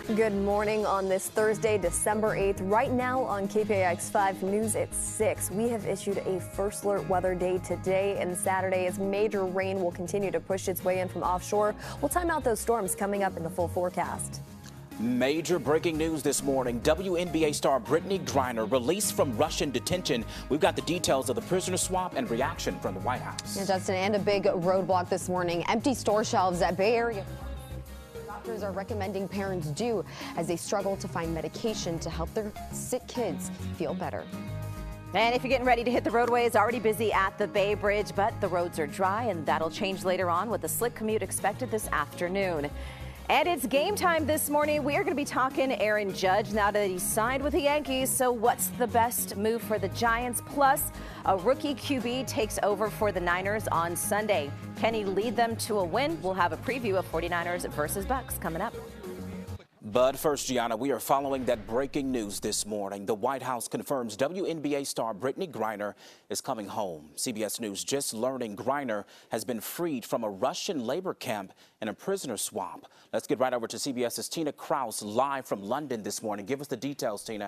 Good morning on this Thursday, December 8th. Right now on KPIX 5 News at 6, we have issued a first alert weather day today and Saturday as major rain will continue to push its way in from offshore. We'll time out those storms coming up in the full forecast. Major breaking news this morning. WNBA star Brittney Griner released from Russian detention. We've got the details of the prisoner swap and reaction from the White House. Yeah, Justin, and a big roadblock this morning. Empty store shelves at Bay Area. Doctors are recommending parents do as they struggle to find medication to help their sick kids feel better. And if you're getting ready to hit the roadway, it's already busy at the Bay Bridge, but the roads are dry, and that'll change later on with a slick commute expected this afternoon. And it's game time this morning. We are going to be talking Aaron Judge now that he's signed with the Yankees. So what's the best move for the Giants? Plus, a rookie QB takes over for the Niners on Sunday. Can he lead them to a win? We'll have a preview of 49ers versus Bucks coming up. But first, Gianna, we are following that breaking news this morning. The White House confirms WNBA star Brittney Griner is coming home. CBS News just learning Griner has been freed from a Russian labor camp and a prisoner swap. Let's get right over to CBS's Tina Kraus live from London this morning. Give us the details, Tina.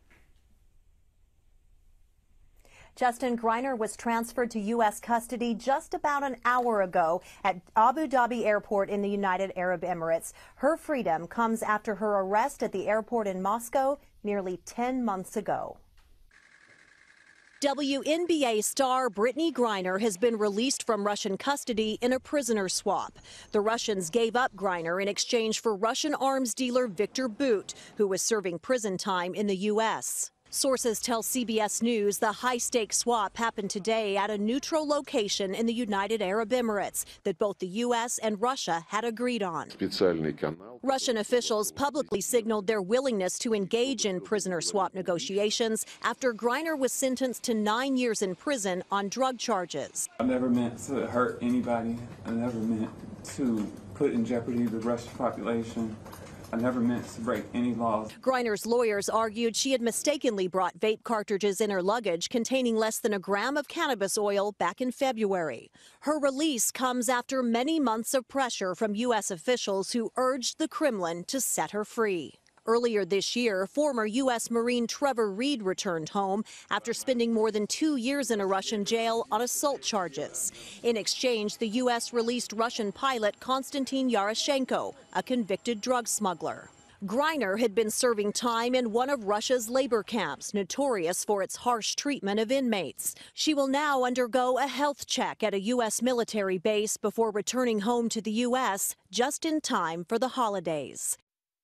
Justin, Griner was transferred to U.S. custody just about an hour ago at Abu Dhabi Airport in the United Arab Emirates. Her freedom comes after her arrest at the airport in Moscow nearly 10 months ago. WNBA star Brittney Griner has been released from Russian custody in a prisoner swap. The Russians gave up Griner in exchange for Russian arms dealer Viktor Bout, who was serving prison time in the U.S. Sources tell CBS News the high-stakes swap happened today at a neutral location in the United Arab Emirates that both the U.S. and Russia had agreed on. Russian officials publicly signaled their willingness to engage in prisoner swap negotiations after Griner was sentenced to 9 years in prison on drug charges. I never meant to hurt anybody. I never meant to put in jeopardy the Russian population. I never meant to break any laws. Griner's lawyers argued she had mistakenly brought vape cartridges in her luggage containing less than a gram of cannabis oil back in February. Her release comes after many months of pressure from U.S. officials who urged the Kremlin to set her free. Earlier this year, former U.S. Marine Trevor Reed returned home after spending more than 2 years in a Russian jail on assault charges. In exchange, the U.S. released Russian pilot Konstantin Yaroshenko, a convicted drug smuggler. Griner had been serving time in one of Russia's labor camps, notorious for its harsh treatment of inmates. She will now undergo a health check at a U.S. military base before returning home to the U.S. just in time for the holidays.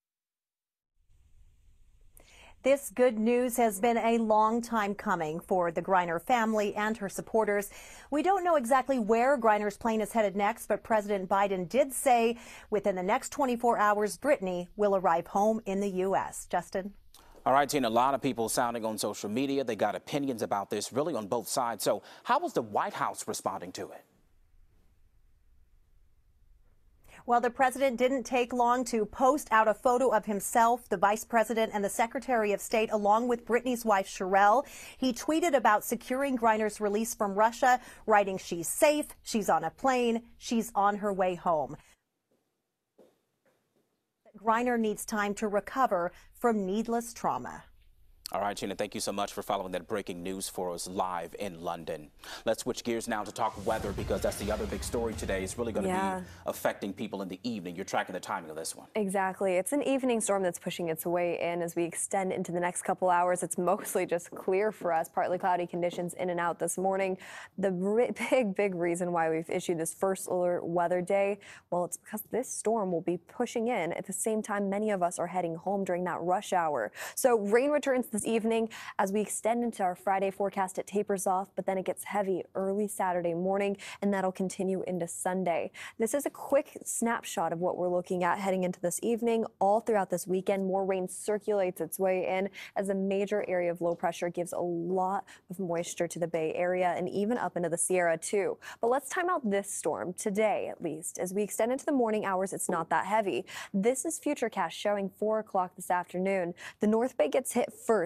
This good news has been a long time coming for the Griner family and her supporters. We don't know exactly where Griner's plane is headed next, but President Biden did say within the next 24 hours, Brittney will arrive home in the U.S. Justin? All right, Tina, a lot of people sounding on social media. They got opinions about this really on both sides. So how was the White House responding to it? Well, the president didn't take long to post out a photo of himself, the vice president, and the secretary of state, along with Brittney's wife, Sherelle. He tweeted about securing Griner's release from Russia, writing, "She's safe, she's on a plane, she's on her way home." Griner needs time to recover from needless trauma. All right, Gina, thank you so much for following that breaking news for us live in London. Let's switch gears now to talk weather, because that's the other big story today. It's really going to be affecting people in the evening. You're tracking the timing of this one. Exactly. It's an evening storm that's pushing its way in as we extend into the next couple hours. It's mostly just clear for us. Partly cloudy conditions in and out this morning. The big reason why we've issued this first alert weather day, well, it's because this storm will be pushing in at the same time many of us are heading home during that rush hour. So rain returns this evening as we extend into our Friday forecast. It tapers off, but then it gets heavy early Saturday morning, and that'll continue into Sunday. This is a quick snapshot of what we're looking at heading into this evening. All throughout this weekend, more rain circulates its way in as a major area of low pressure gives a lot of moisture to the Bay Area and even up into the Sierra too. But let's time out this storm today, at least. As we extend into the morning hours, it's not that heavy. This is Futurecast showing 4 o'clock this afternoon. The North Bay gets hit first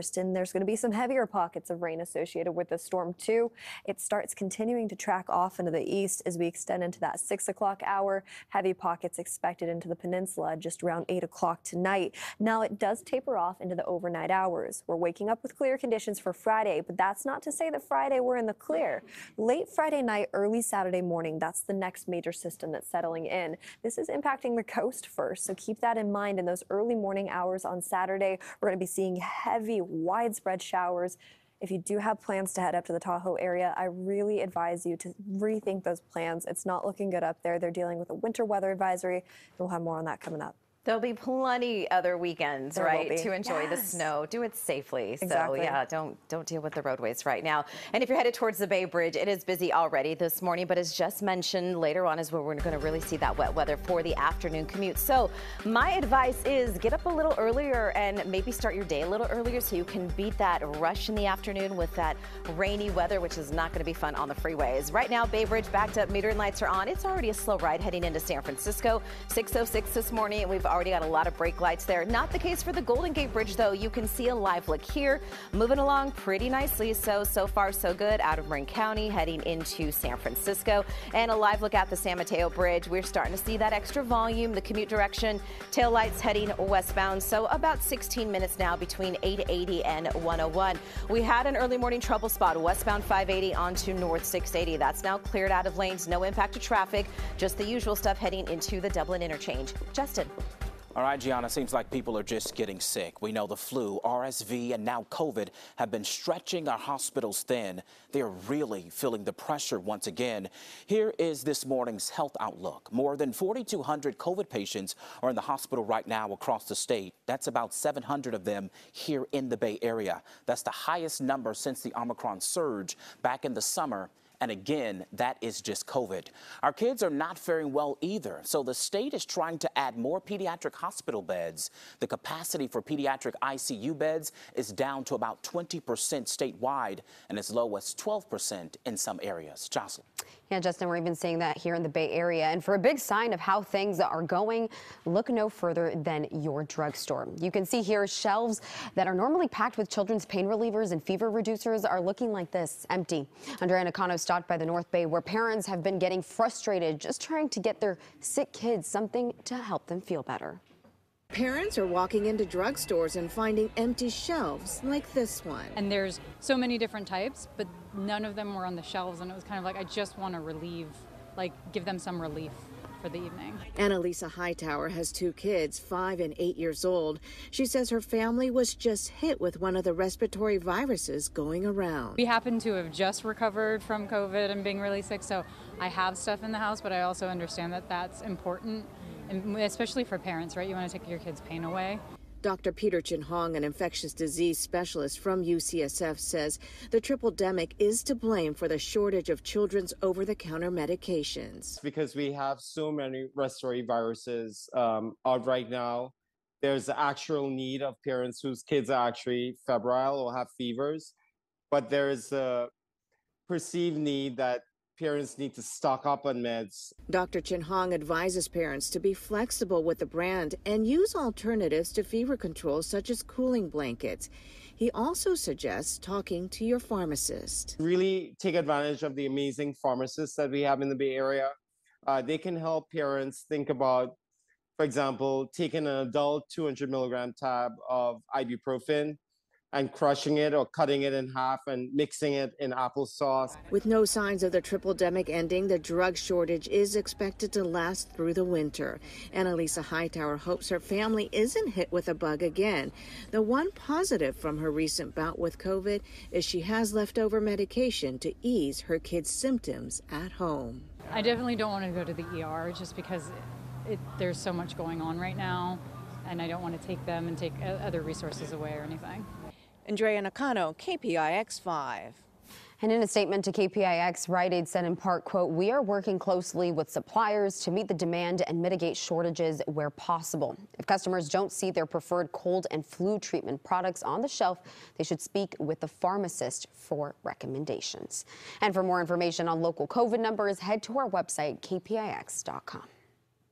first, and there's going to be some heavier pockets of rain associated with the storm too. It starts continuing to track off into the east as we extend into that 6 o'clock hour. Heavy pockets expected into the peninsula just around 8 o'clock tonight. Now it does taper off into the overnight hours. We're waking up with clear conditions for Friday, but that's not to say that Friday we're in the clear. Late Friday night, early Saturday morning, that's the next major system that's settling in. This is impacting the coast first, so keep that in mind in those early morning hours on Saturday. We're going to be seeing heavy, widespread showers. If you do have plans to head up to the Tahoe area, I really advise you to rethink those plans. It's not looking good up there. They're dealing with a winter weather advisory, and we'll have more on that coming up. There'll be plenty other weekends, right, to enjoy the snow. Do it safely. Exactly. So yeah, don't deal with the roadways right now. And if you're headed towards the Bay Bridge, it is busy already this morning, but as just mentioned, later on is where we're going to really see that wet weather for the afternoon commute. So my advice is get up a little earlier and maybe start your day a little earlier so you can beat that rush in the afternoon with that rainy weather, which is not going to be fun on the freeways. Right now, Bay Bridge backed up, meter and lights are on. It's already a slow ride heading into San Francisco. 6:06 this morning, and we've already got a lot of brake lights there. Not the case for the Golden Gate Bridge, though. You can see a live look here. Moving along pretty nicely. So far, so good out of Marin County, heading into San Francisco. And a live look at the San Mateo Bridge. We're starting to see that extra volume, the commute direction. Tail lights heading westbound. So about 16 minutes now between 880 and 101. We had an early morning trouble spot westbound 580 onto north 680. That's now cleared out of lanes. No impact to traffic. Just the usual stuff heading into the Dublin interchange. Justin. All right, Gianna, seems like people are just getting sick. We know the flu, RSV, and now COVID have been stretching our hospitals thin. They are really feeling the pressure once again. Here is this morning's health outlook. More than 4,200 COVID patients are in the hospital right now across the state. That's about 700 of them here in the Bay Area. That's the highest number since the Omicron surge back in the summer. And again, that is just COVID. Our kids are not faring well either, so the state is trying to add more pediatric hospital beds. The capacity for pediatric ICU beds is down to about 20% statewide and as low as 12% in some areas. Jocelyn. Yeah, Justin, we're even seeing that here in the Bay Area. And for a big sign of how things are going, look no further than your drugstore. You can see here shelves that are normally packed with children's pain relievers and fever reducers are looking like this, empty. Andrea Nakano stopped by the North Bay where parents have been getting frustrated just trying to get their sick kids something to help them feel better. Parents are walking into drugstores and finding empty shelves like this one. And there's so many different types, but none of them were on the shelves. And it was kind of like, I just want to give them some relief for the evening. Annalisa Hightower has two kids, 5 and 8 years old. She says her family was just hit with one of the respiratory viruses going around. We happen to have just recovered from COVID and being really sick, so I have stuff in the house, but I also understand that that's important. And especially for parents, right? You want to take your kids' pain away. Dr. Peter Chin Hong, an infectious disease specialist from UCSF, says the triple-demic is to blame for the shortage of children's over-the-counter medications. Because we have so many respiratory viruses out right now, there's the actual need of parents whose kids are actually febrile or have fevers, but there is a perceived need that parents need to stock up on meds. Dr. Chin Hong advises parents to be flexible with the brand and use alternatives to fever control such as cooling blankets. He also suggests talking to your pharmacist. Really take advantage of the amazing pharmacists that we have in the Bay Area. They can help parents think about, for example, taking an adult 200 milligram tab of ibuprofen and crushing it or cutting it in half and mixing it in applesauce. With no signs of the triple-demic ending, the drug shortage is expected to last through the winter. Annalisa Hightower hopes her family isn't hit with a bug again. The one positive from her recent bout with COVID is she has leftover medication to ease her kids' symptoms at home. I definitely don't want to go to the ER just because there's so much going on right now, and I don't want to take them and take other resources away or anything. Andrea Nakano, KPIX 5. And in a statement to KPIX, Rite Aid said in part, quote, "We are working closely with suppliers to meet the demand and mitigate shortages where possible. If customers don't see their preferred cold and flu treatment products on the shelf, they should speak with the pharmacist for recommendations." And for more information on local COVID numbers, head to our website, kpix.com.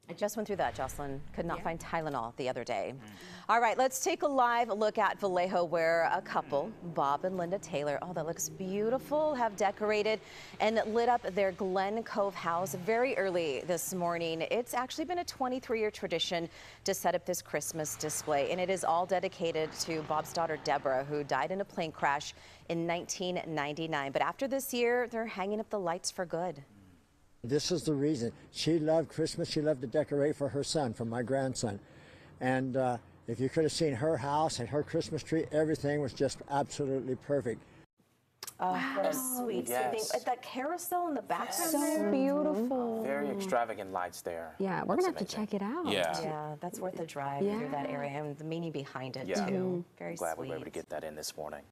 I just went through that, Jocelyn. Could not find Tylenol the other day. All right, let's take a live look at Vallejo, where a couple, Bob and Linda Taylor, oh, that looks beautiful, have decorated and lit up their Glen Cove house very early this morning. It's actually been a 23-year tradition to set up this Christmas display, and it is all dedicated to Bob's daughter, Deborah, who died in a plane crash in 1999. But after this year, they're hanging up the lights for good. This is the reason. She loved Christmas. She loved to decorate for her son, for my grandson. And if you could have seen her house and her Christmas tree, everything was just absolutely perfect. Oh, what a sweet, Yes. sweet. That carousel in the background. So beautiful. Very extravagant lights there. Yeah, we're going to have to check it out. Yeah. Yeah, that's worth a drive through that area and the meaning behind it, too. Very Glad sweet. we were able to get that in this morning.